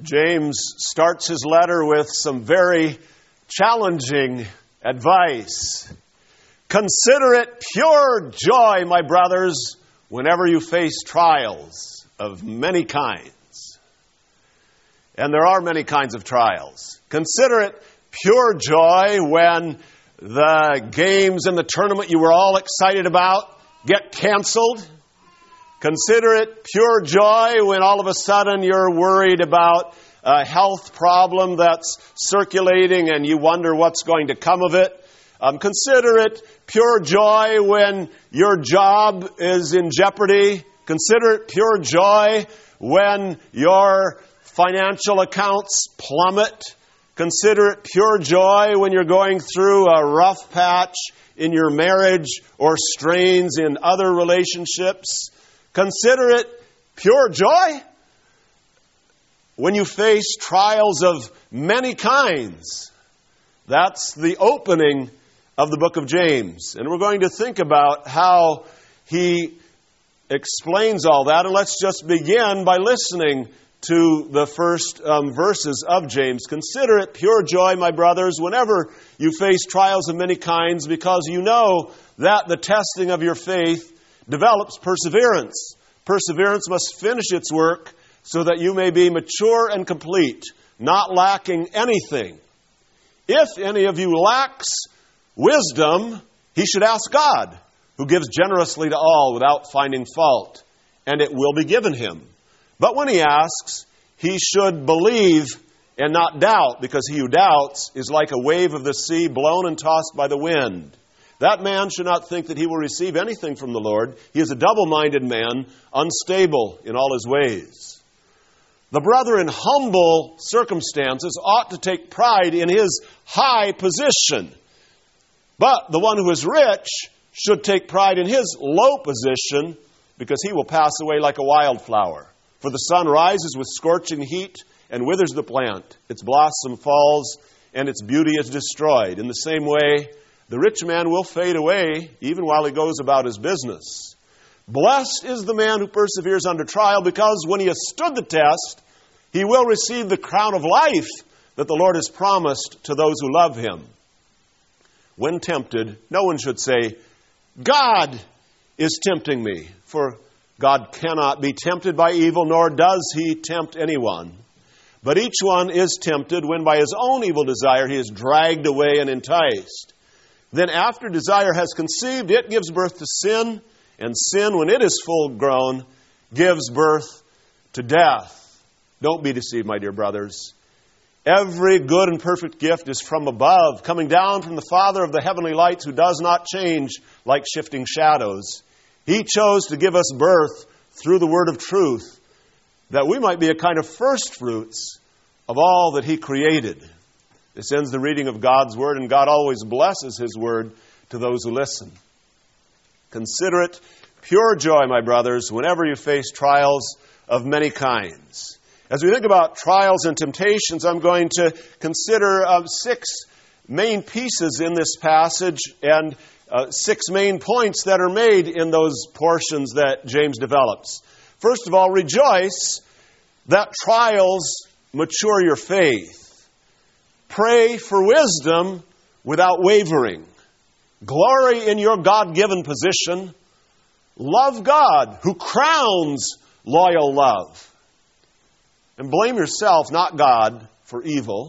James starts his letter with some very challenging advice. Consider it pure joy, my brothers, whenever you face trials of many kinds. And there are many kinds of trials. Consider it pure joy when the games in the tournament you were all excited about get canceled. Consider it pure joy when all of a sudden you're worried about a health problem that's circulating and you wonder what's going to come of it. Consider it pure joy when your job is in jeopardy. Consider it pure joy when your financial accounts plummet. Consider it pure joy when you're going through a rough patch in your marriage or strains in other relationships. Consider it pure joy when you face trials of many kinds. That's the opening of the book of James. And we're going to think about how he explains all that. And let's just begin by listening to the first verses of James. Consider it pure joy, my brothers, whenever you face trials of many kinds, because you know that the testing of your faith develops perseverance. Perseverance must finish its work so that you may be mature and complete, not lacking anything. If any of you lacks wisdom, he should ask God, who gives generously to all without finding fault, and it will be given him. But when he asks, he should believe and not doubt, because he who doubts is like a wave of the sea blown and tossed by the wind. That man should not think that he will receive anything from the Lord. He is a double-minded man, unstable in all his ways. The brother in humble circumstances ought to take pride in his high position. But the one who is rich should take pride in his low position, because he will pass away like a wildflower. For the sun rises with scorching heat and withers the plant. Its blossom falls and its beauty is destroyed. In the same way, the rich man will fade away even while he goes about his business. Blessed is the man who perseveres under trial, because when he has stood the test, he will receive the crown of life that the Lord has promised to those who love him. When tempted, no one should say, God is tempting me, for God cannot be tempted by evil, nor does he tempt anyone. But each one is tempted when by his own evil desire he is dragged away and enticed. Then after desire has conceived, it gives birth to sin, and sin, when it is full grown, gives birth to death. Don't be deceived, my dear brothers. Every good and perfect gift is from above, coming down from the Father of the heavenly lights, who does not change like shifting shadows. He chose to give us birth through the word of truth, that we might be a kind of first fruits of all that he created. This ends the reading of God's word, and God always blesses his word to those who listen. Consider it pure joy, my brothers, whenever you face trials of many kinds. As we think about trials and temptations, I'm going to consider 6 main pieces in this passage and 6 main points that are made in those portions that James develops. First of all, rejoice that trials mature your faith. Pray for wisdom without wavering. Glory in your God-given position. Love God, who crowns loyal love. And blame yourself, not God, for evil.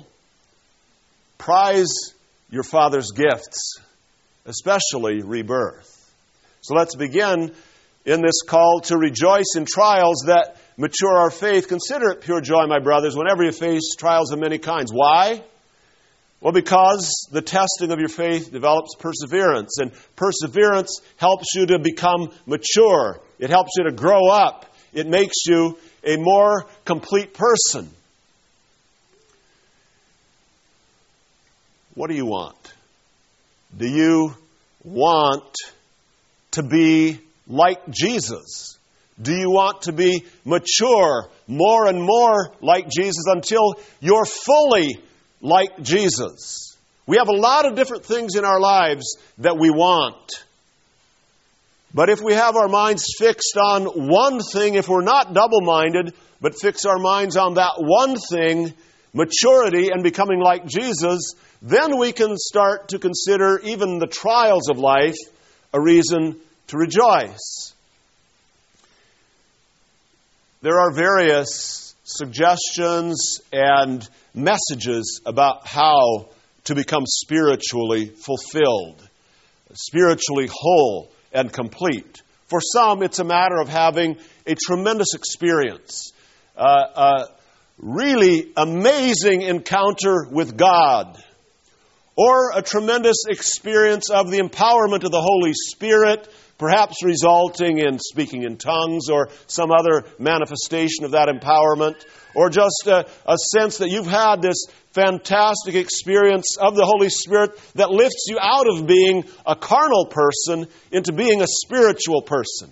Prize your Father's gifts, especially rebirth. So let's begin in this call to rejoice in trials that mature our faith. Consider it pure joy, my brothers, whenever you face trials of many kinds. Why? Well, because the testing of your faith develops perseverance, and perseverance helps you to become mature. It helps you to grow up. It makes you a more complete person. What do you want? Do you want to be like Jesus? Do you want to be mature, more and more like Jesus, until you're fully like Jesus? We have a lot of different things in our lives that we want. But if we have our minds fixed on one thing, if we're not double-minded, but fix our minds on that one thing, maturity and becoming like Jesus, then we can start to consider even the trials of life a reason to rejoice. There are various suggestions and messages about how to become spiritually fulfilled, spiritually whole and complete. For some, it's a matter of having a tremendous experience, a really amazing encounter with God, or a tremendous experience of the empowerment of the Holy Spirit, perhaps resulting in speaking in tongues or some other manifestation of that empowerment, or just a sense that you've had this fantastic experience of the Holy Spirit that lifts you out of being a carnal person into being a spiritual person.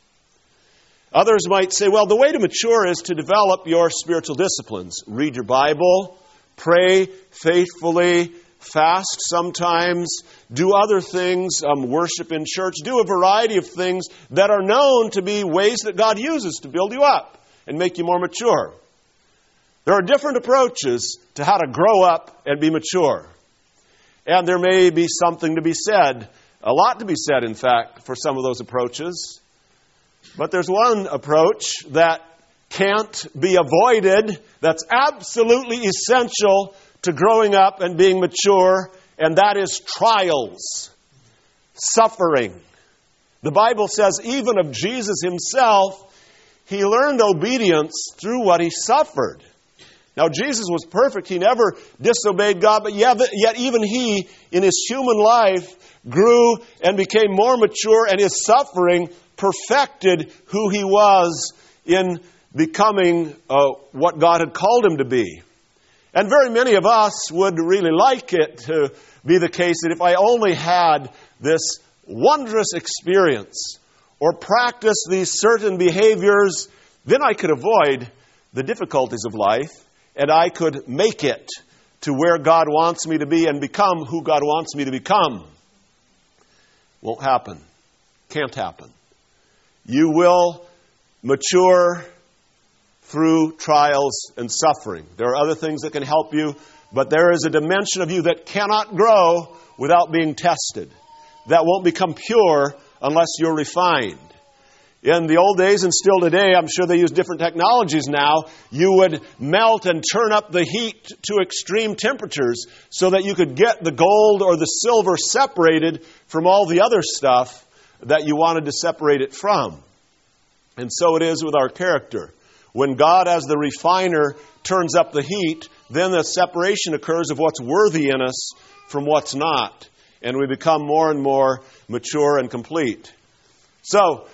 Others might say, well, the way to mature is to develop your spiritual disciplines. Read your Bible, pray faithfully, fast sometimes, do other things, worship in church, do a variety of things that are known to be ways that God uses to build you up and make you more mature. There are different approaches to how to grow up and be mature. And there may be something to be said, a lot to be said, in fact, for some of those approaches. But there's one approach that can't be avoided, that's absolutely essential to growing up and being mature, and that is trials, suffering. The Bible says even of Jesus himself, he learned obedience through what he suffered. Now, Jesus was perfect. He never disobeyed God, but yet even he, in his human life, grew and became more mature, and his suffering perfected who he was in becoming what God had called him to be. And very many of us would really like it to be the case that if I only had this wondrous experience or practice these certain behaviors, then I could avoid the difficulties of life and I could make it to where God wants me to be and become who God wants me to become. Won't happen. Can't happen. You will mature through trials and suffering. There are other things that can help you, but there is a dimension of you that cannot grow without being tested. That won't become pure unless you're refined. In the old days and still today, I'm sure they use different technologies now, you would melt and turn up the heat to extreme temperatures so that you could get the gold or the silver separated from all the other stuff that you wanted to separate it from. And so it is with our character. When God, as the refiner, turns up the heat, then the separation occurs of what's worthy in us from what's not. And we become more and more mature and complete. So,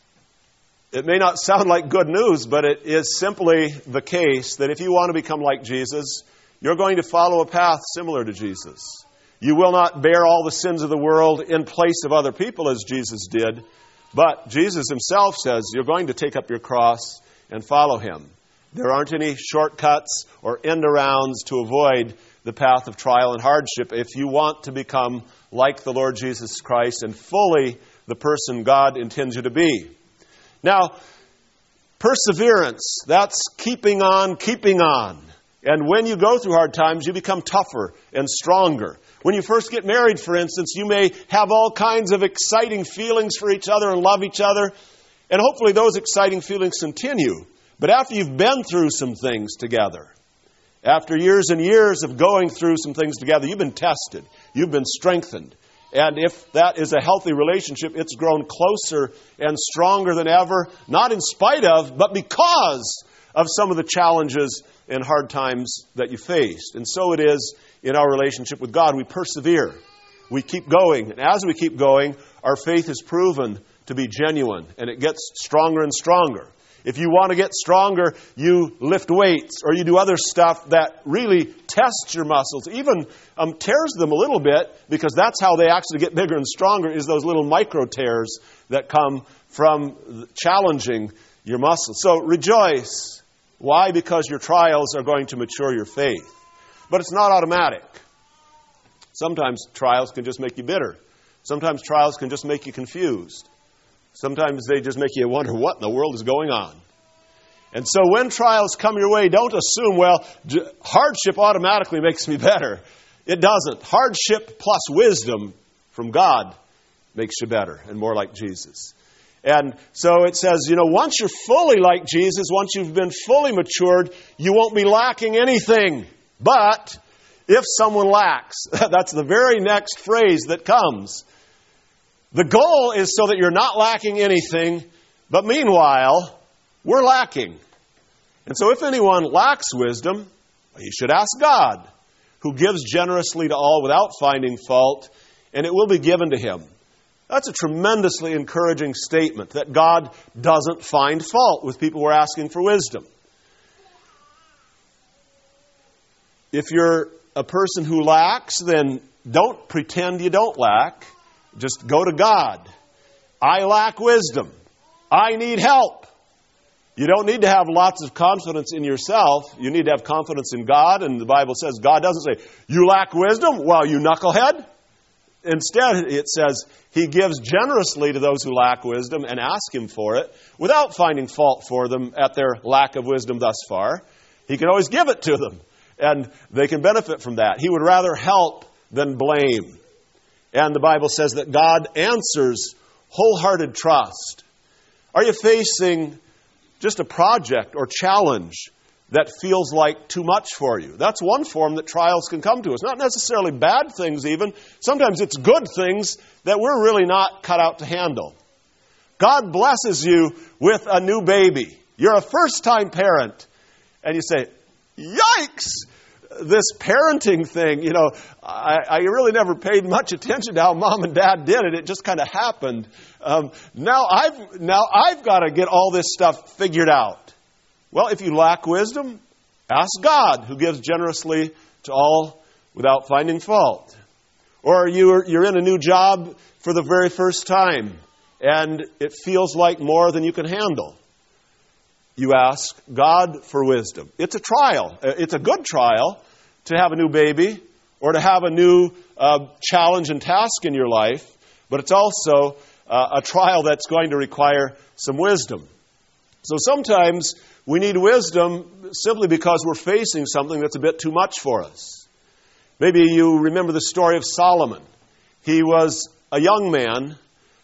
it may not sound like good news, but it is simply the case that if you want to become like Jesus, you're going to follow a path similar to Jesus. You will not bear all the sins of the world in place of other people as Jesus did, but Jesus himself says you're going to take up your cross and follow him. There aren't any shortcuts or end-arounds to avoid the path of trial and hardship if you want to become like the Lord Jesus Christ and fully the person God intends you to be. Now, perseverance, that's keeping on, keeping on. And when you go through hard times, you become tougher and stronger. When you first get married, for instance, you may have all kinds of exciting feelings for each other and love each other. And hopefully those exciting feelings continue. But after you've been through some things together, after years and years of going through some things together, you've been tested. You've been strengthened. And if that is a healthy relationship, it's grown closer and stronger than ever, not in spite of, but because of some of the challenges and hard times that you faced. And so it is in our relationship with God. We persevere. We keep going. And as we keep going, our faith is proven to be genuine, and it gets stronger and stronger. If you want to get stronger, you lift weights or you do other stuff that really tests your muscles, even tears them a little bit, because that's how they actually get bigger and stronger, is those little micro tears that come from challenging your muscles. So rejoice. Why? Because your trials are going to mature your faith. But it's not automatic. Sometimes trials can just make you bitter. Sometimes trials can just make you confused. Sometimes they just make you wonder what in the world is going on. And so when trials come your way, don't assume, well, hardship automatically makes me better. It doesn't. Hardship plus wisdom from God makes you better and more like Jesus. And so it says, once you're fully like Jesus, once you've been fully matured, you won't be lacking anything. But if someone lacks, that's the very next phrase that comes. The goal is so that you're not lacking anything, but meanwhile, we're lacking. And so if anyone lacks wisdom, you should ask God, who gives generously to all without finding fault, and it will be given to him. That's a tremendously encouraging statement, that God doesn't find fault with people who are asking for wisdom. If you're a person who lacks, then don't pretend you don't lack. Just go to God. I lack wisdom. I need help. You don't need to have lots of confidence in yourself. You need to have confidence in God. And the Bible says, God doesn't say, you lack wisdom? Well, you knucklehead. Instead, it says, He gives generously to those who lack wisdom and ask Him for it without finding fault for them at their lack of wisdom thus far. He can always give it to them, and they can benefit from that. He would rather help than blame. And the Bible says that God answers wholehearted trust. Are you facing just a project or challenge that feels like too much for you? That's one form that trials can come to us. Not necessarily bad things even. Sometimes it's good things that we're really not cut out to handle. God blesses you with a new baby. You're a first-time parent. And you say, yikes! This parenting thing, I really never paid much attention to how mom and dad did it. It just kind of happened. Now I've got to get all this stuff figured out. Well, if you lack wisdom, ask God, who gives generously to all without finding fault. Or you're in a new job for the very first time, and it feels like more than you can handle. You ask God for wisdom. It's a trial. It's a good trial to have a new baby or to have a new challenge and task in your life, but it's also a trial that's going to require some wisdom. So sometimes we need wisdom simply because we're facing something that's a bit too much for us. Maybe you remember the story of Solomon. He was a young man.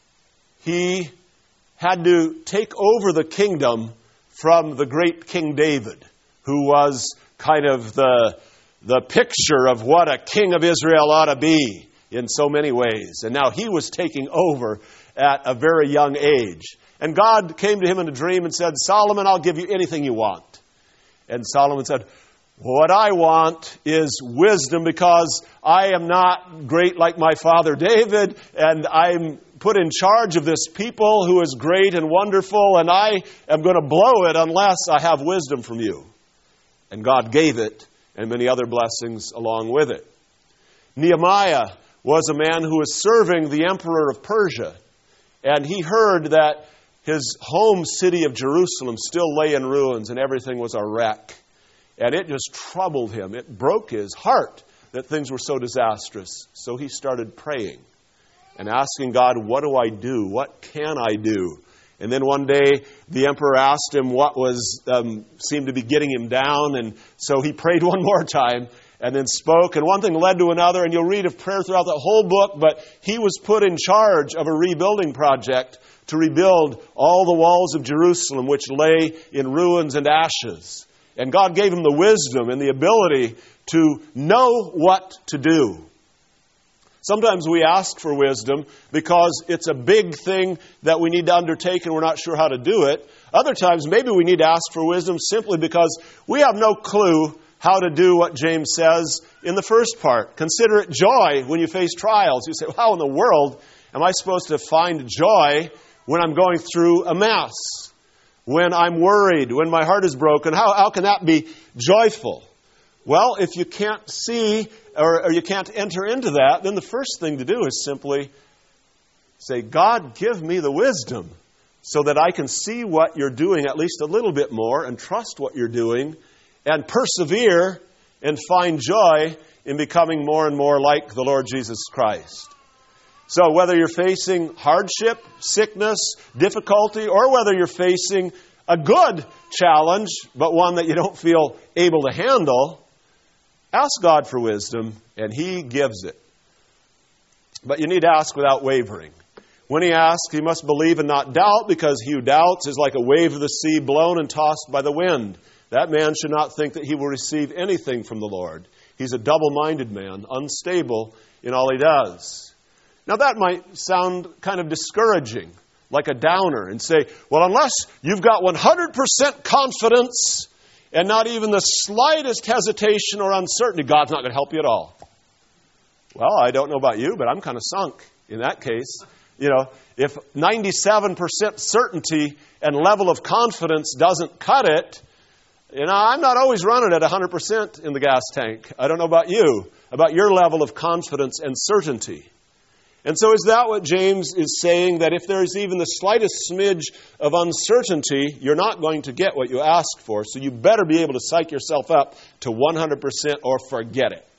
He had to take over the kingdom from the great King David, who was kind of the picture of what a king of Israel ought to be in so many ways. And now he was taking over at a very young age. And God came to him in a dream and said, Solomon, I'll give you anything you want. And Solomon said, what I want is wisdom, because I am not great like my father David, and I'm put in charge of this people who is great and wonderful, and I am going to blow it unless I have wisdom from you. And God gave it, and many other blessings along with it. Nehemiah was a man who was serving the emperor of Persia, and he heard that his home city of Jerusalem still lay in ruins and everything was a wreck. And it just troubled him. It broke his heart that things were so disastrous. So he started praying and asking God, what do I do? What can I do? And then one day the emperor asked him what was seemed to be getting him down. And so he prayed one more time and then spoke. And one thing led to another. And you'll read of prayer throughout the whole book. But he was put in charge of a rebuilding project to rebuild all the walls of Jerusalem, which lay in ruins and ashes. And God gave him the wisdom and the ability to know what to do. Sometimes we ask for wisdom because it's a big thing that we need to undertake and we're not sure how to do it. Other times, maybe we need to ask for wisdom simply because we have no clue how to do what James says in the first part. Consider it joy when you face trials. You say, how in the world am I supposed to find joy when I'm going through a mess, when I'm worried, when my heart is broken? How can that be joyful? Well, if you can't see or you can't enter into that, then the first thing to do is simply say, God, give me the wisdom so that I can see what you're doing at least a little bit more and trust what you're doing and persevere and find joy in becoming more and more like the Lord Jesus Christ. So whether you're facing hardship, sickness, difficulty, or whether you're facing a good challenge, but one that you don't feel able to handle, ask God for wisdom, and He gives it. But you need to ask without wavering. When he asks, he must believe and not doubt, because he who doubts is like a wave of the sea blown and tossed by the wind. That man should not think that he will receive anything from the Lord. He's a double-minded man, unstable in all he does. Now that might sound kind of discouraging, like a downer, and say, well, unless you've got 100% confidence and not even the slightest hesitation or uncertainty, God's not going to help you at all. Well, I don't know about you, but I'm kind of sunk in that case. You know, if 97% certainty and level of confidence doesn't cut it, you know, I'm not always running at 100% in the gas tank. I don't know about you, about your level of confidence and certainty. And so is that what James is saying, that if there's even the slightest smidge of uncertainty, you're not going to get what you ask for, so you better be able to psych yourself up to 100% or forget it.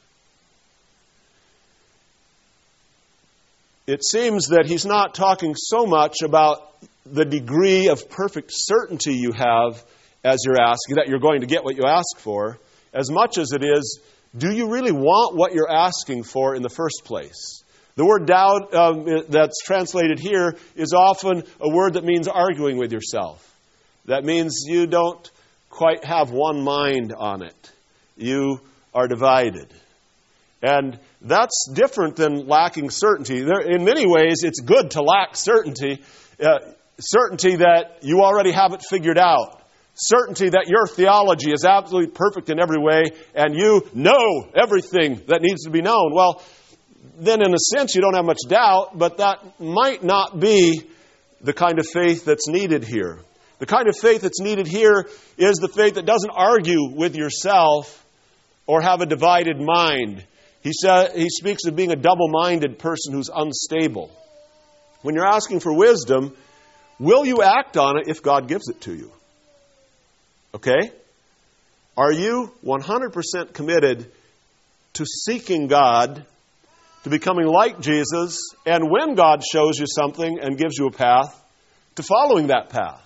It seems that he's not talking so much about the degree of perfect certainty you have as you're asking, that you're going to get what you ask for, as much as it is, do you really want what you're asking for in the first place? The word doubt that's translated here is often a word that means arguing with yourself. That means you don't quite have one mind on it. You are divided. And that's different than lacking certainty. In many ways, it's good to lack certainty. Certainty that you already have it figured out. Certainty that your theology is absolutely perfect in every way and you know everything that needs to be known. Well, then in a sense you don't have much doubt, but that might not be the kind of faith that's needed here. The kind of faith that's needed here is the faith that doesn't argue with yourself or have a divided mind. He speaks of being a double-minded person who's unstable. When you're asking for wisdom, will you act on it if God gives it to you? Okay? Are you 100% committed to seeking God, to becoming like Jesus, and when God shows you something and gives you a path, to following that path?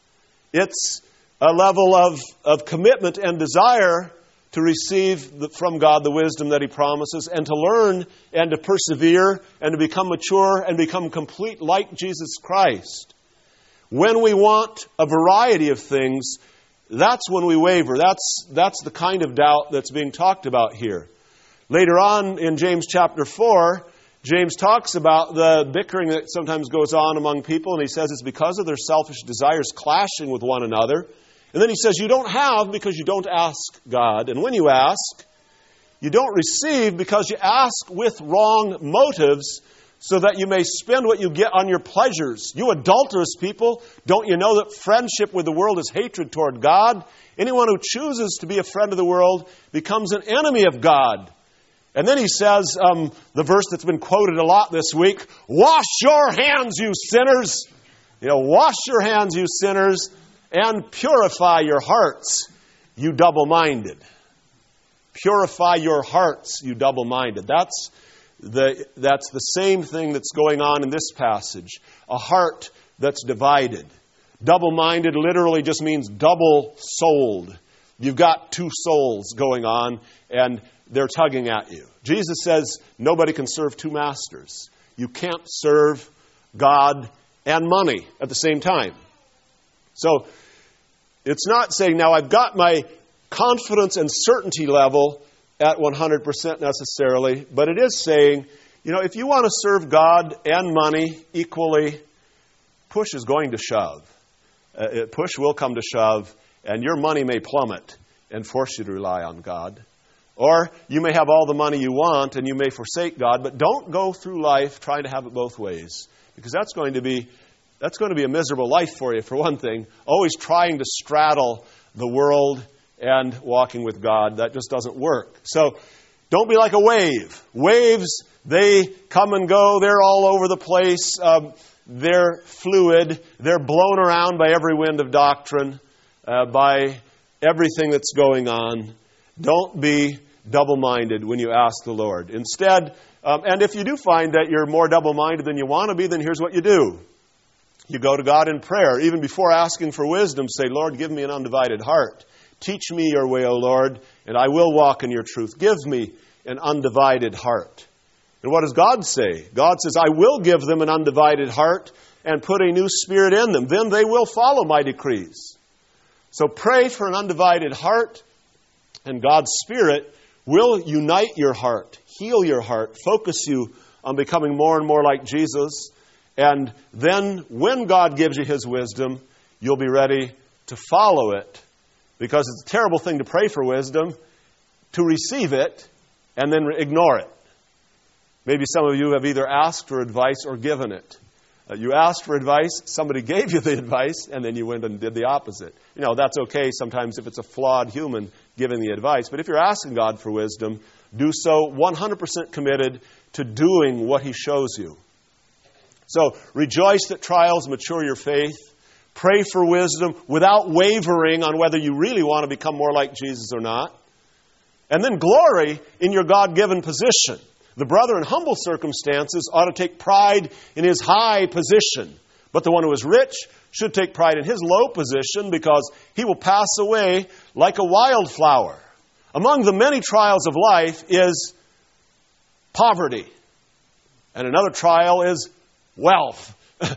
It's a level of commitment and desire to receive from God the wisdom that He promises, and to learn and to persevere and to become mature and become complete like Jesus Christ. When we want a variety of things, that's when we waver. That's the kind of doubt that's being talked about here. Later on in James chapter 4, James talks about the bickering that sometimes goes on among people, and he says it's because of their selfish desires clashing with one another. And then he says you don't have because you don't ask God. And when you ask, you don't receive because you ask with wrong motives, so that you may spend what you get on your pleasures. You adulterous people, don't you know that friendship with the world is hatred toward God? Anyone who chooses to be a friend of the world becomes an enemy of God. And then he says, the verse that's been quoted a lot this week, wash your hands, you sinners. You know, wash your hands, you sinners, and purify your hearts, you double-minded. Purify your hearts, you double-minded. That's the same thing that's going on in this passage. A heart that's divided. Double-minded literally just means double-souled. You've got two souls going on, and they're tugging at you. Jesus says nobody can serve two masters. You can't serve God and money at the same time. So it's not saying, now I've got my confidence and certainty level at 100% necessarily, but it is saying, you know, if you want to serve God and money equally, push is going to shove. Push will come to shove, and your money may plummet and force you to rely on God. Or you may have all the money you want and you may forsake God, but don't go through life trying to have it both ways, because that's going to be a miserable life for you, for one thing. Always trying to straddle the world and walking with God. That just doesn't work. So don't be like a wave. Waves, they come and go. They're all over the place. They're fluid. They're blown around by every wind of doctrine, by everything that's going on. Don't be double-minded when you ask the Lord. Instead, And if you do find that you're more double-minded than you want to be, then here's what you do. You go to God in prayer. Even before asking for wisdom, say, Lord, give me an undivided heart. Teach me your way, O Lord, and I will walk in your truth. Give me an undivided heart. And what does God say? God says, I will give them an undivided heart and put a new spirit in them. Then they will follow my decrees. So pray for an undivided heart, and God's Spirit will unite your heart, heal your heart, focus you on becoming more and more like Jesus. And then when God gives you His wisdom, you'll be ready to follow it. Because it's a terrible thing to pray for wisdom, to receive it, and then ignore it. Maybe some of you have either asked for advice or given it. You asked for advice, somebody gave you the advice, and then you went and did the opposite. That's okay sometimes if it's a flawed human giving the advice. But if you're asking God for wisdom, do so 100% committed to doing what He shows you. So rejoice that trials mature your faith. Pray for wisdom without wavering on whether you really want to become more like Jesus or not. And then glory in your God-given position. The brother in humble circumstances ought to take pride in his high position. But the one who is rich should take pride in his low position, because he will pass away like a wildflower. Among the many trials of life is poverty. And another trial is wealth.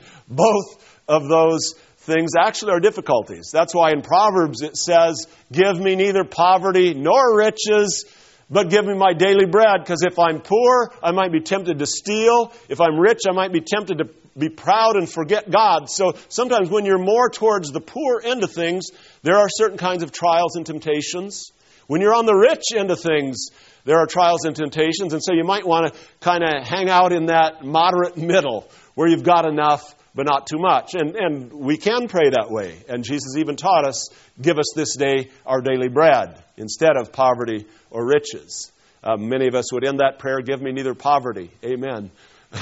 Both of those things actually are difficulties. That's why in Proverbs it says, give me neither poverty nor riches, but give me my daily bread. Because if I'm poor, I might be tempted to steal. If I'm rich, I might be tempted to be proud and forget God. So sometimes when you're more towards the poor end of things, there are certain kinds of trials and temptations. When you're on the rich end of things, there are trials and temptations. And so you might want to kind of hang out in that moderate middle where you've got enough but not too much. And we can pray that way. And Jesus even taught us, give us this day our daily bread, instead of poverty or riches. Many of us would end that prayer, give me neither poverty. Amen.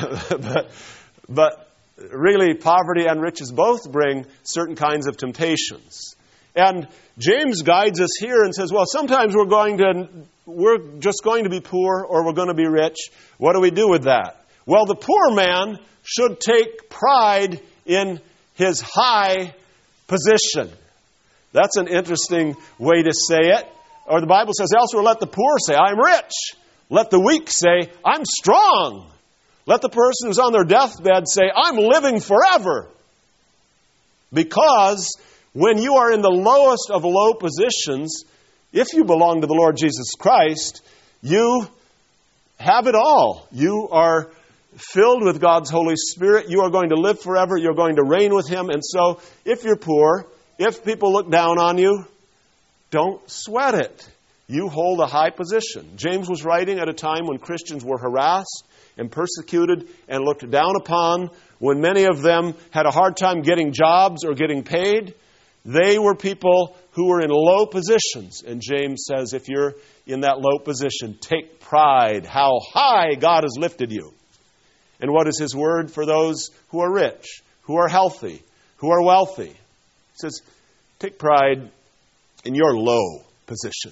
But really, poverty and riches both bring certain kinds of temptations. And James guides us here and says, well, sometimes we're just going to be poor, or we're going to be rich. What do we do with that? Well, the poor man should take pride in his high position. That's an interesting way to say it. Or the Bible says elsewhere, let the poor say, I'm rich. Let the weak say, I'm strong. Let the person who's on their deathbed say, I'm living forever. Because when you are in the lowest of low positions, if you belong to the Lord Jesus Christ, you have it all. You are filled with God's Holy Spirit. You are going to live forever. You're going to reign with Him. And so, if you're poor, if people look down on you, don't sweat it. You hold a high position. James was writing at a time when Christians were harassed and persecuted and looked down upon, when many of them had a hard time getting jobs or getting paid. They were people who were in low positions. And James says, if you're in that low position, take pride how high God has lifted you. And what is His word for those who are rich, who are healthy, who are wealthy? He says, take pride in your low position.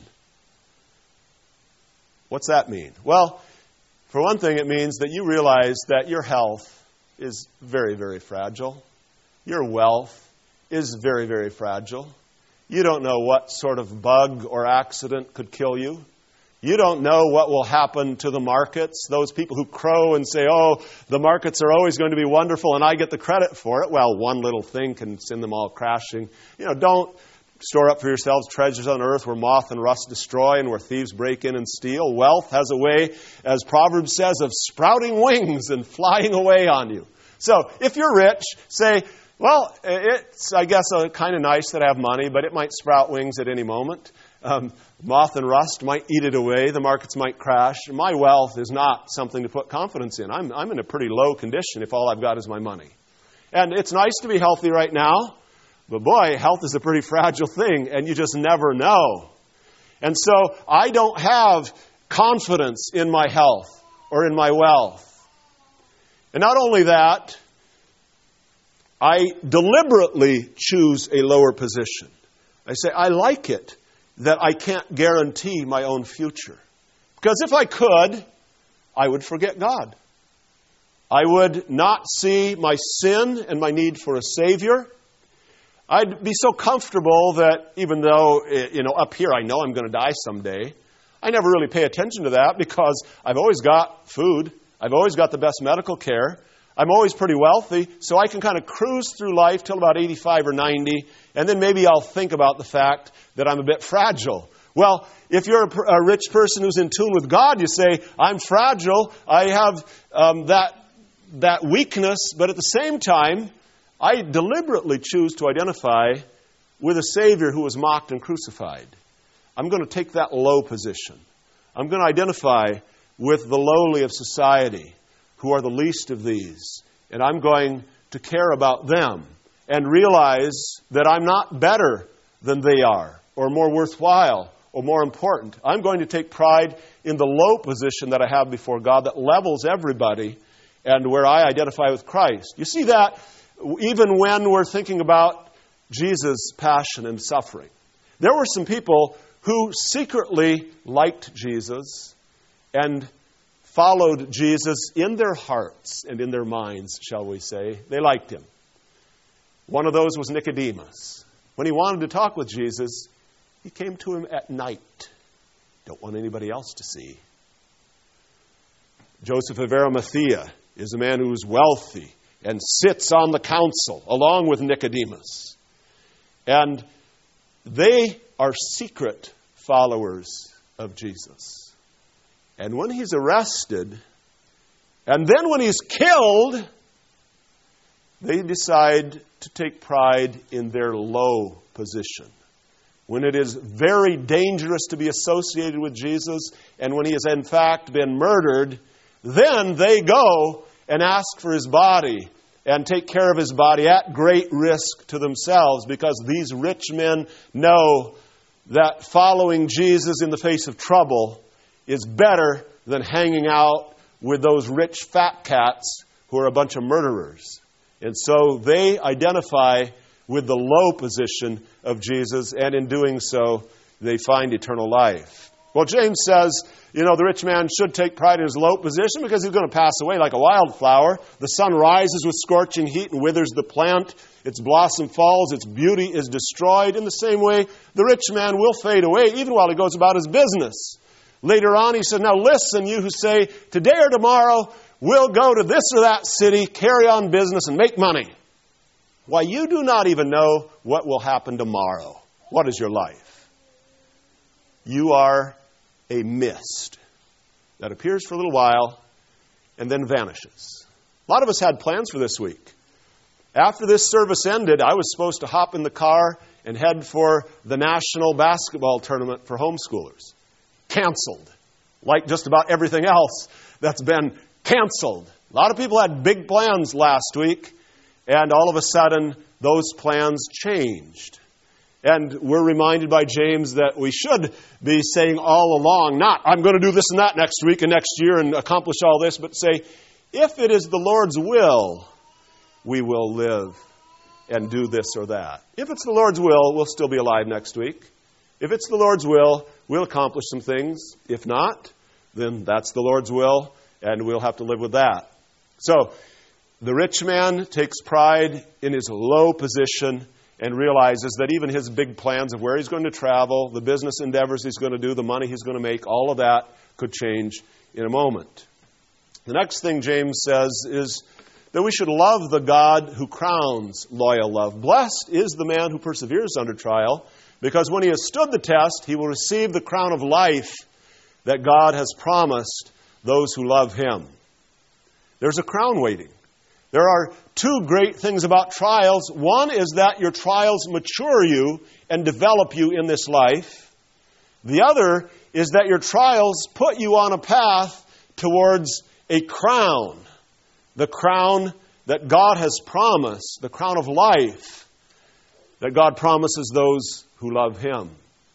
What's that mean? Well, for one thing, it means that you realize that your health is very, very fragile. Your wealth is very, very fragile. You don't know what sort of bug or accident could kill you. You don't know what will happen to the markets. Those people who crow and say, oh, the markets are always going to be wonderful and I get the credit for it. Well, one little thing can send them all crashing. Don't store up for yourselves treasures on earth where moth and rust destroy and where thieves break in and steal. Wealth has a way, as Proverbs says, of sprouting wings and flying away on you. So if you're rich, say, well, it's, I guess, kind of nice that I have money, but it might sprout wings at any moment. Moth and rust might eat it away. The markets might crash. My wealth is not something to put confidence in. I'm in a pretty low condition if all I've got is my money. And it's nice to be healthy right now, but boy, health is a pretty fragile thing, and you just never know. And so I don't have confidence in my health or in my wealth. And not only that, I deliberately choose a lower position. I say, I like it that I can't guarantee my own future. Because if I could, I would forget God. I would not see my sin and my need for a Savior. I'd be so comfortable that even though, up here I know I'm going to die someday, I never really pay attention to that because I've always got food. I've always got the best medical care. I'm always pretty wealthy, so I can kind of cruise through life till about 85 or 90, and then maybe I'll think about the fact that I'm a bit fragile. Well, if you're a rich person who's in tune with God, you say, I'm fragile, I have that weakness, but at the same time, I deliberately choose to identify with a Savior who was mocked and crucified. I'm going to take that low position. I'm going to identify with the lowly of society, who are the least of these. And I'm going to care about them and realize that I'm not better than they are, or more worthwhile, or more important. I'm going to take pride in the low position that I have before God that levels everybody and where I identify with Christ. You see that even when we're thinking about Jesus' passion and suffering. There were some people who secretly liked Jesus and followed Jesus in their hearts and in their minds, shall we say. They liked him. One of those was Nicodemus. When he wanted to talk with Jesus, he came to him at night. Don't want anybody else to see. Joseph of Arimathea is a man who is wealthy and sits on the council along with Nicodemus. And they are secret followers of Jesus. And when he's arrested, and then when he's killed, they decide to take pride in their low position. When it is very dangerous to be associated with Jesus, and when he has in fact been murdered, then they go and ask for his body and take care of his body at great risk to themselves, because these rich men know that following Jesus in the face of trouble is better than hanging out with those rich fat cats who are a bunch of murderers. And so they identify with the low position of Jesus, and in doing so, they find eternal life. Well, James says, the rich man should take pride in his low position because he's going to pass away like a wildflower. The sun rises with scorching heat and withers the plant. Its blossom falls, its beauty is destroyed. In the same way, the rich man will fade away even while he goes about his business. Later on, he said, now listen, you who say, today or tomorrow, we'll go to this or that city, carry on business, and make money. Why, you do not even know what will happen tomorrow. What is your life? You are a mist that appears for a little while and then vanishes. A lot of us had plans for this week. After this service ended, I was supposed to hop in the car and head for the national basketball tournament for homeschoolers. Canceled. Like just about everything else that's been canceled. A lot of people had big plans last week, and all of a sudden, those plans changed. And we're reminded by James that we should be saying all along, not, I'm going to do this and that next week and next year and accomplish all this, but say, if it is the Lord's will, we will live and do this or that. If it's the Lord's will, we'll still be alive next week. If it's the Lord's will, we'll accomplish some things. If not, then that's the Lord's will, and we'll have to live with that. So, the rich man takes pride in his low position and realizes that even his big plans of where he's going to travel, the business endeavors he's going to do, the money he's going to make, all of that could change in a moment. The next thing James says is that we should love the God who crowns loyal love. Blessed is the man who perseveres under trial, because when he has stood the test, he will receive the crown of life that God has promised those who love him. There's a crown waiting. There are two great things about trials. One is that your trials mature you and develop you in this life. The other is that your trials put you on a path towards a crown. The crown that God has promised, the crown of life that God promises those who love him.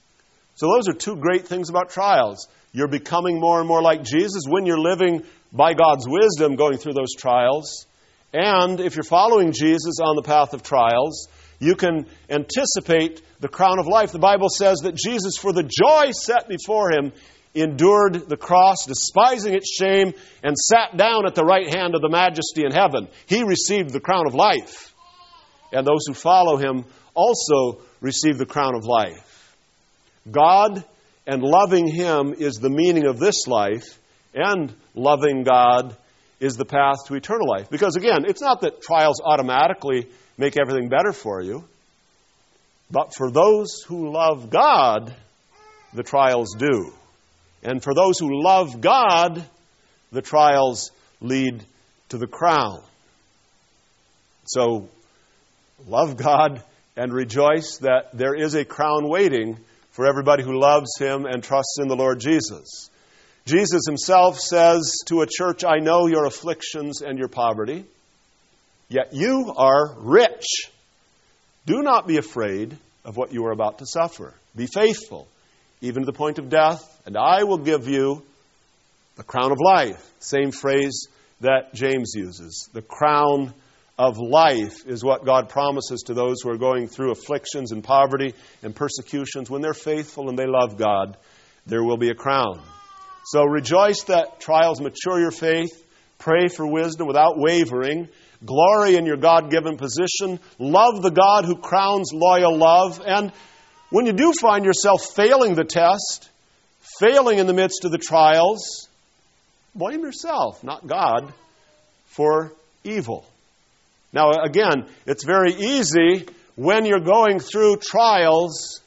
So those are two great things about trials. You're becoming more and more like Jesus when you're living by God's wisdom going through those trials. And if you're following Jesus on the path of trials, you can anticipate the crown of life. The Bible says that Jesus, for the joy set before him, endured the cross, despising its shame, and sat down at the right hand of the Majesty in heaven. He received the crown of life. And those who follow him also receive the crown of life. God and loving him is the meaning of this life, and loving God is the path to eternal life. Because again, it's not that trials automatically make everything better for you. But for those who love God, the trials do. And for those who love God, the trials lead to the crown. So, love God and rejoice that there is a crown waiting for everybody who loves him and trusts in the Lord Jesus. Jesus himself says to a church, I know your afflictions and your poverty, yet you are rich. Do not be afraid of what you are about to suffer. Be faithful, even to the point of death, and I will give you the crown of life. Same phrase that James uses. The crown of life is what God promises to those who are going through afflictions and poverty and persecutions. When they're faithful and they love God, there will be a crown. So rejoice that trials mature your faith. Pray for wisdom without wavering. Glory in your God-given position. Love the God who crowns loyal love. And when you do find yourself failing the test, failing in the midst of the trials, blame yourself, not God, for evil. Now, again, it's very easy when you're going through trials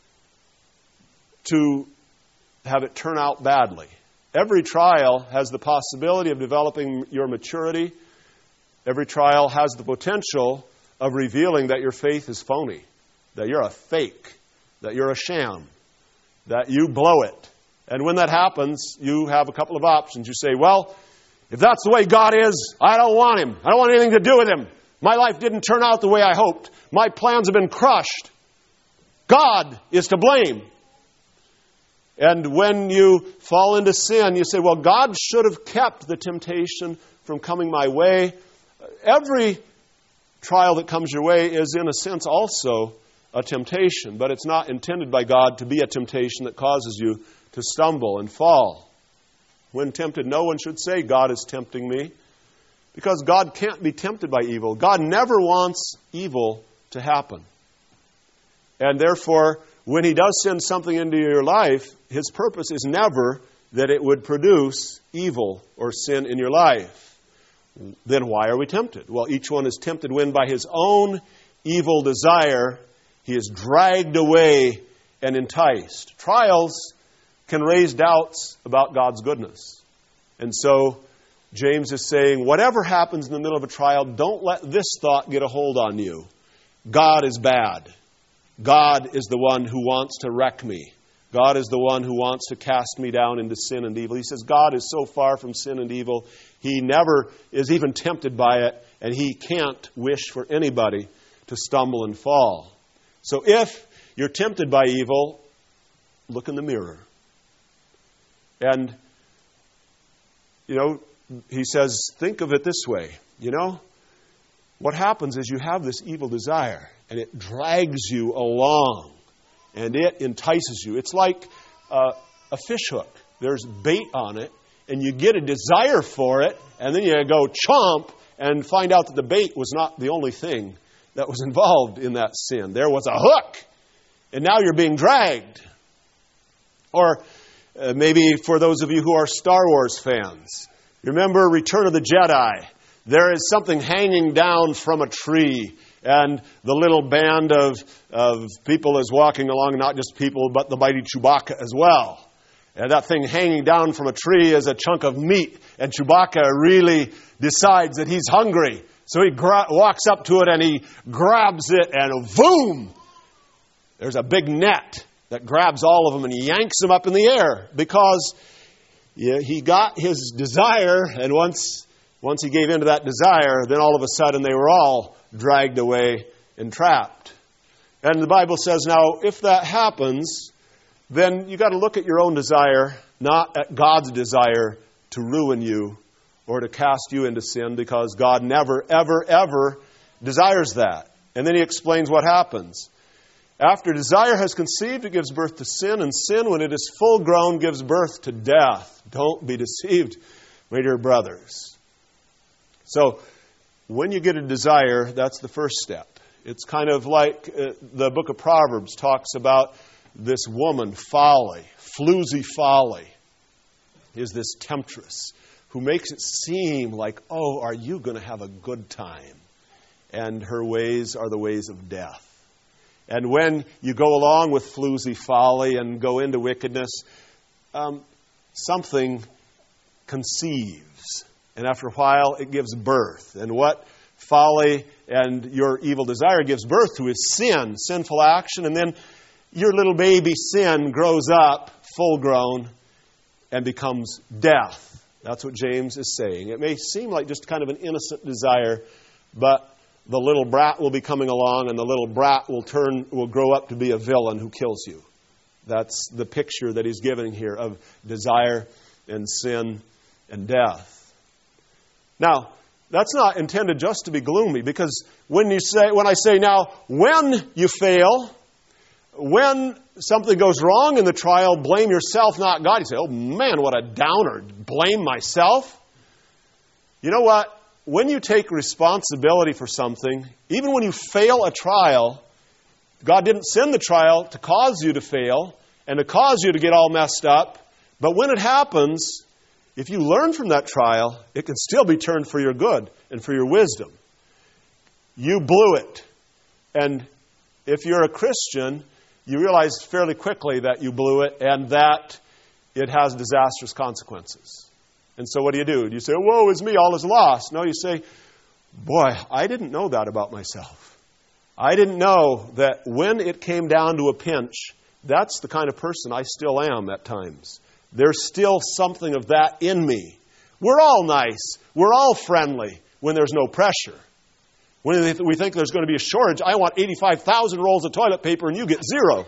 to have it turn out badly. Every trial has the possibility of developing your maturity. Every trial has the potential of revealing that your faith is phony, that you're a fake, that you're a sham, that you blow it. And when that happens, you have a couple of options. You say, well, if that's the way God is, I don't want him. I don't want anything to do with him. My life didn't turn out the way I hoped. My plans have been crushed. God is to blame. And when you fall into sin, you say, well, God should have kept the temptation from coming my way. Every trial that comes your way is, in a sense, also a temptation. But it's not intended by God to be a temptation that causes you to stumble and fall. When tempted, no one should say, God is tempting me. Because God can't be tempted by evil. God never wants evil to happen. And therefore, when he does send something into your life, his purpose is never that it would produce evil or sin in your life. Then why are we tempted? Well, each one is tempted when by his own evil desire he is dragged away and enticed. Trials can raise doubts about God's goodness. And so James is saying, whatever happens in the middle of a trial, don't let this thought get a hold on you. God is bad. God is the one who wants to wreck me. God is the one who wants to cast me down into sin and evil. He says God is so far from sin and evil, he never is even tempted by it, and he can't wish for anybody to stumble and fall. So if you're tempted by evil, look in the mirror. And, he says, think of it this way. What happens is you have this evil desire, and it drags you along, and it entices you. It's like a fish hook. There's bait on it, and you get a desire for it, and then you go chomp and find out that the bait was not the only thing that was involved in that sin. There was a hook, and now you're being dragged. Or maybe for those of you who are Star Wars fans, remember Return of the Jedi. There is something hanging down from a tree, and the little band of people is walking along, not just people, but the mighty Chewbacca as well. And that thing hanging down from a tree is a chunk of meat, and Chewbacca really decides that he's hungry. So he walks up to it and he grabs it, and boom! There's a big net that grabs all of them, and he yanks them up in the air because he got his desire, and once he gave in to that desire, then all of a sudden they were all dragged away and trapped. And the Bible says, now, if that happens, then you got to look at your own desire, not at God's desire to ruin you or to cast you into sin, because God never, ever, ever desires that. And then he explains what happens. After desire has conceived, it gives birth to sin, and sin, when it is full grown, gives birth to death. Don't be deceived, my dear brothers. So, when you get a desire, that's the first step. It's kind of like the book of Proverbs talks about this woman, Folly, floozy Folly, is this temptress who makes it seem like, oh, are you going to have a good time? And her ways are the ways of death. And when you go along with floozy folly and go into wickedness, something conceives. And after a while, it gives birth. And what folly and your evil desire gives birth to is sin, sinful action. And then your little baby sin grows up, full grown, and becomes death. That's what James is saying. It may seem like just kind of an innocent desire, but the little brat will be coming along, and the little brat will grow up to be a villain who kills you. That's the picture that he's giving here of desire and sin and death. Now, that's not intended just to be gloomy, because when I say now, when you fail, when something goes wrong in the trial, blame yourself, not God. You say, oh man, what a downer. Blame myself. You know what? When you take responsibility for something, even when you fail a trial, God didn't send the trial to cause you to fail and to cause you to get all messed up. But when it happens, if you learn from that trial, it can still be turned for your good and for your wisdom. You blew it. And if you're a Christian, you realize fairly quickly that you blew it and that it has disastrous consequences. And so what do? Do you say, woe is me, all is lost? No, you say, boy, I didn't know that about myself. I didn't know that when it came down to a pinch, that's the kind of person I still am at times. There's still something of that in me. We're all nice. We're all friendly when there's no pressure. When we think there's going to be a shortage, I want 85,000 rolls of toilet paper and you get 0.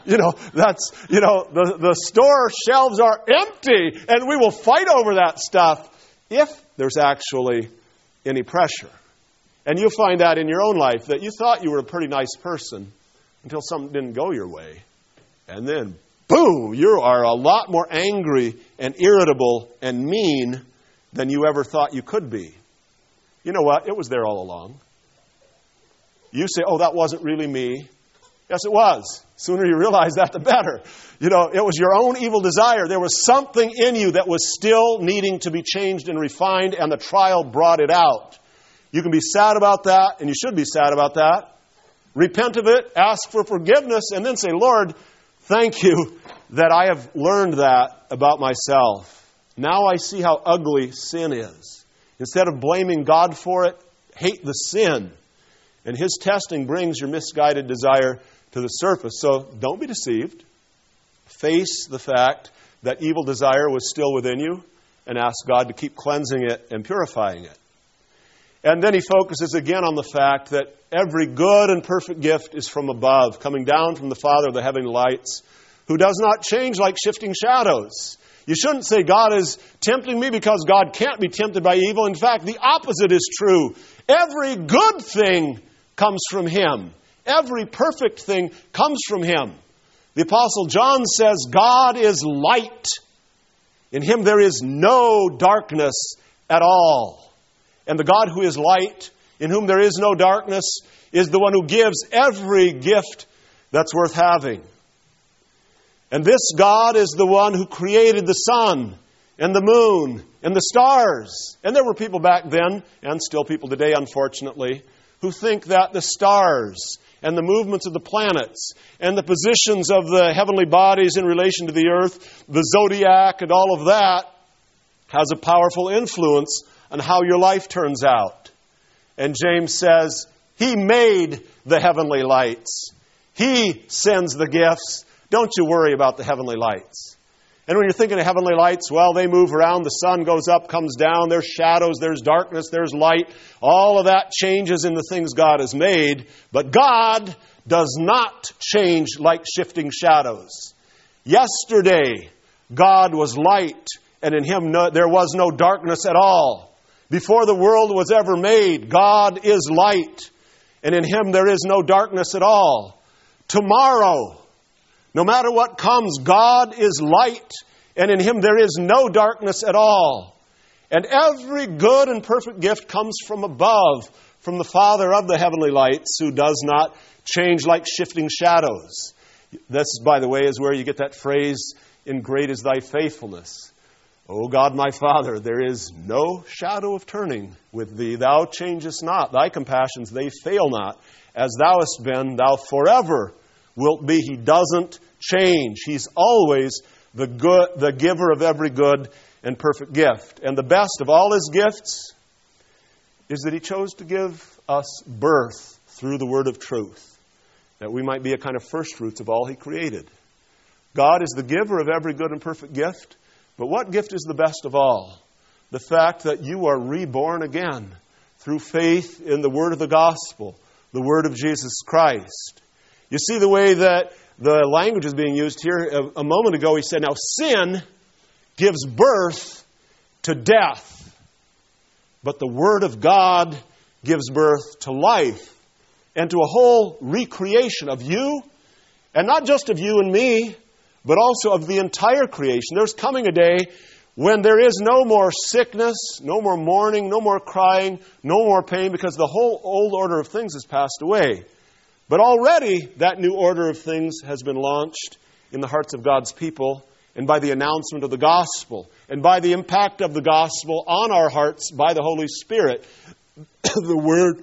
The store shelves are empty and we will fight over that stuff if there's actually any pressure. And you'll find that in your own life, that you thought you were a pretty nice person until something didn't go your way. And then, boom, you are a lot more angry and irritable and mean than you ever thought you could be. You know what? It was there all along. You say, oh, that wasn't really me. Yes, it was. The sooner you realize that, the better. It was your own evil desire. There was something in you that was still needing to be changed and refined, and the trial brought it out. You can be sad about that, and you should be sad about that. Repent of it, ask for forgiveness, and then say, Lord, thank you that I have learned that about myself. Now I see how ugly sin is. Instead of blaming God for it, hate the sin. And His testing brings your misguided desire to the surface. So don't be deceived. Face the fact that evil desire was still within you and ask God to keep cleansing it and purifying it. And then he focuses again on the fact that every good and perfect gift is from above, coming down from the Father of the heavenly lights, who does not change like shifting shadows. You shouldn't say God is tempting me because God can't be tempted by evil. In fact, the opposite is true. Every good thing comes from Him. Every perfect thing comes from Him. The Apostle John says, God is light. In Him there is no darkness at all. And the God who is light, in whom there is no darkness, is the one who gives every gift that's worth having. And this God is the one who created the sun and the moon and the stars. And there were people back then, and still people today, unfortunately, who think that the stars and the movements of the planets and the positions of the heavenly bodies in relation to the earth, the zodiac and all of that, has a powerful influence on how your life turns out. And James says, He made the heavenly lights. He sends the gifts. Don't you worry about the heavenly lights. And when you're thinking of heavenly lights, well, they move around. The sun goes up, comes down. There's shadows, there's darkness, there's light. All of that changes in the things God has made. But God does not change like shifting shadows. Yesterday, God was light, and in Him there was no darkness at all. Before the world was ever made, God is light, and in Him there is no darkness at all. tomorrow. No matter what comes, God is light, and in Him there is no darkness at all. And every good and perfect gift comes from above, from the Father of the heavenly lights, who does not change like shifting shadows. This, by the way, is where you get that phrase, "In great is thy faithfulness." O God, my Father, there is no shadow of turning with thee. Thou changest not. Thy compassions, they fail not. As thou hast been, thou forever wilt be. He doesn't change. He's always the giver of every good and perfect gift. And the best of all His gifts is that He chose to give us birth through the word of truth, that we might be a kind of first fruits of all He created. God is the giver of every good and perfect gift. But what gift is the best of all? The fact that you are reborn again through faith in the word of the gospel, the word of Jesus Christ. You see the way that the language is being used here. A moment ago he said, now sin gives birth to death, but the word of God gives birth to life and to a whole recreation of you, and not just of you and me, but also of the entire creation. There's coming a day when there is no more sickness, no more mourning, no more crying, no more pain, because the whole old order of things has passed away. But already that new order of things has been launched in the hearts of God's people, and by the announcement of the gospel, and by the impact of the gospel on our hearts by the Holy Spirit. The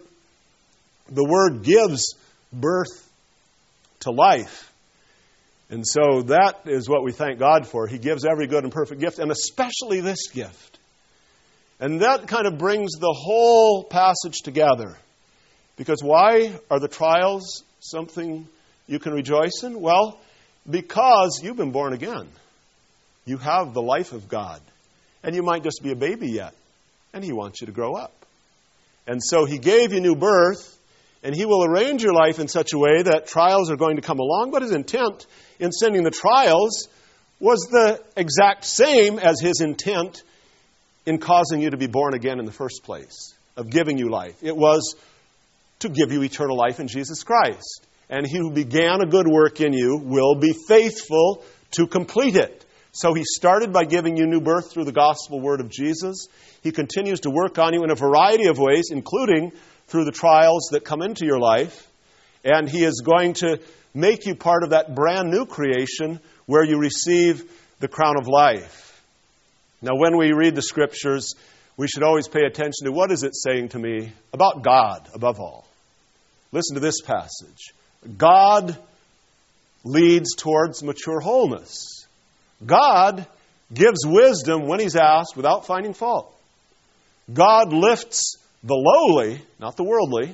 Word gives birth to life. And so that is what we thank God for. He gives every good and perfect gift, and especially this gift. And that kind of brings the whole passage together. Because why are the trials something you can rejoice in? Well, because you've been born again. You have the life of God. And you might just be a baby yet. And He wants you to grow up. And so He gave you new birth, and He will arrange your life in such a way that trials are going to come along. But His intent in sending the trials was the exact same as His intent in causing you to be born again in the first place, of giving you life. It was to give you eternal life in Jesus Christ. And He who began a good work in you will be faithful to complete it. So He started by giving you new birth through the gospel word of Jesus. He continues to work on you in a variety of ways, including through the trials that come into your life. And He is going to make you part of that brand new creation where you receive the crown of life. Now, when we read the Scriptures, we should always pay attention to what is it saying to me about God above all. Listen to this passage. God leads towards mature wholeness. God gives wisdom when He's asked without finding fault. God lifts the lowly, not the worldly.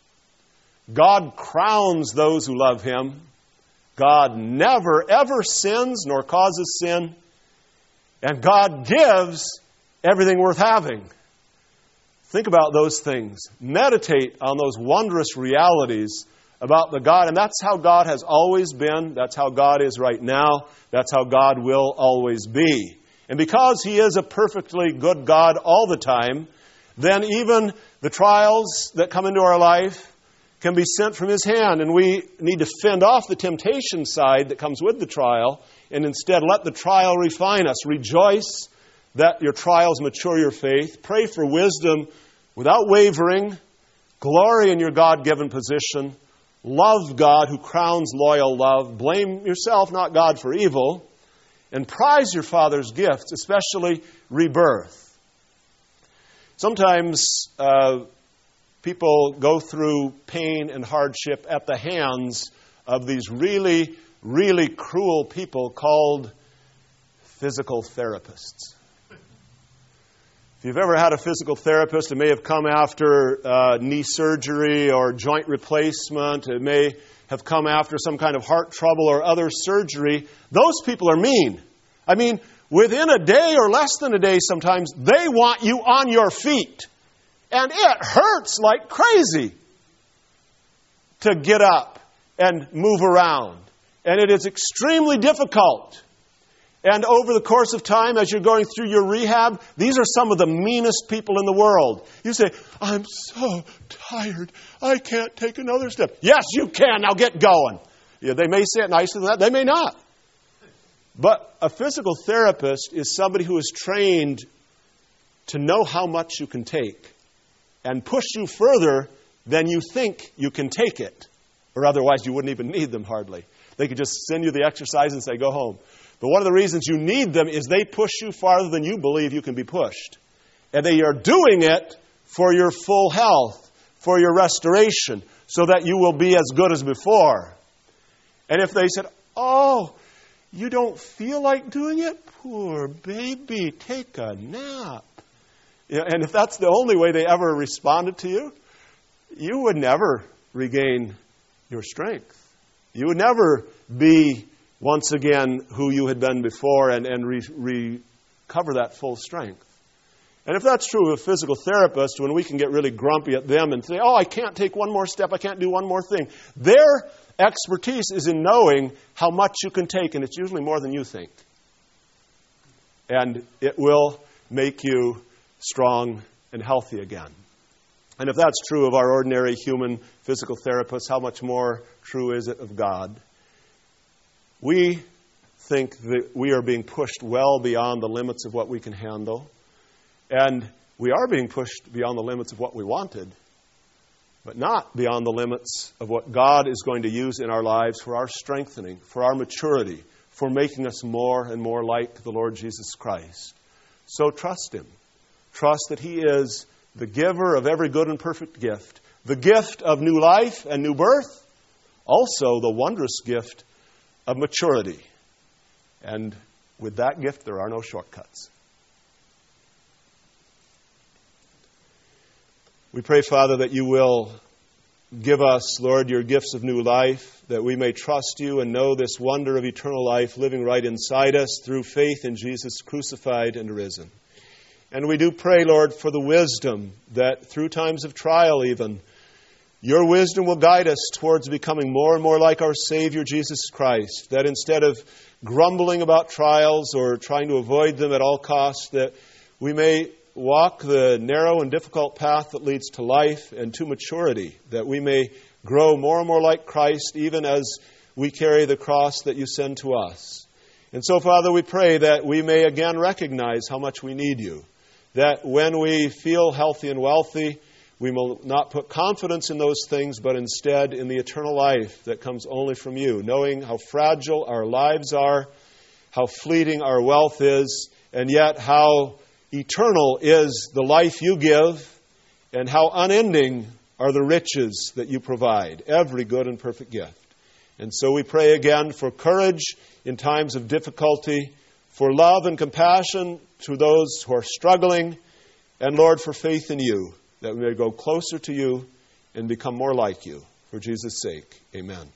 God crowns those who love Him. God never, ever sins nor causes sin. And God gives everything worth having. Think about those things. Meditate on those wondrous realities about the God. And that's how God has always been. That's how God is right now. That's how God will always be. And because He is a perfectly good God all the time, then even the trials that come into our life can be sent from His hand. And we need to fend off the temptation side that comes with the trial and instead let the trial refine us. Rejoice that your trials mature your faith. Pray for wisdom without wavering. Glory in your God-given position. Love God who crowns loyal love. Blame yourself, not God, for evil. And prize your Father's gifts, especially rebirth. Sometimes people go through pain and hardship at the hands of these really, really cruel people called physical therapists. If you've ever had a physical therapist, it may have come after knee surgery or joint replacement. It may have come after some kind of heart trouble or other surgery. Those people are mean. I mean, within a day or less than a day sometimes, they want you on your feet. And it hurts like crazy to get up and move around. And it is extremely difficult. And over the course of time, as you're going through your rehab, these are some of the meanest people in the world. You say, I'm so tired. I can't take another step. Yes, you can. Now get going. Yeah, they may say it nicer than that. They may not. But a physical therapist is somebody who is trained to know how much you can take and push you further than you think you can take it. Or otherwise you wouldn't even need them hardly. They could just send you the exercise and say, go home. But one of the reasons you need them is they push you farther than you believe you can be pushed. And they are doing it for your full health, for your restoration, so that you will be as good as before. And if they said, oh, you don't feel like doing it? Poor baby, take a nap. Yeah, and if that's the only way they ever responded to you, you would never regain your strength. You would never be once again who you had been before and recover that full strength. And if that's true of a physical therapist, when we can get really grumpy at them and say, oh, I can't take one more step, I can't do one more thing. Their expertise is in knowing how much you can take, and it's usually more than you think. And it will make you strong and healthy again. And if that's true of our ordinary human physical therapists, how much more true is it of God? We think that we are being pushed well beyond the limits of what we can handle. And we are being pushed beyond the limits of what we wanted, but not beyond the limits of what God is going to use in our lives for our strengthening, for our maturity, for making us more and more like the Lord Jesus Christ. So trust Him. Trust that He is the giver of every good and perfect gift, the gift of new life and new birth, also the wondrous gift of maturity. And with that gift, there are no shortcuts. We pray, Father, that you will give us, Lord, your gifts of new life, that we may trust you and know this wonder of eternal life living right inside us through faith in Jesus crucified and risen. And we do pray, Lord, for the wisdom that through times of trial even, your wisdom will guide us towards becoming more and more like our Savior, Jesus Christ, that instead of grumbling about trials or trying to avoid them at all costs, that we may walk the narrow and difficult path that leads to life and to maturity, that we may grow more and more like Christ even as we carry the cross that you send to us. And so, Father, we pray that we may again recognize how much we need you, that when we feel healthy and wealthy, we will not put confidence in those things, but instead in the eternal life that comes only from you, knowing how fragile our lives are, how fleeting our wealth is, and yet how eternal is the life you give, and how unending are the riches that you provide, every good and perfect gift. And so we pray again for courage in times of difficulty, for love and compassion to those who are struggling, and Lord, for faith in you, that we may go closer to you and become more like you. For Jesus' sake, amen.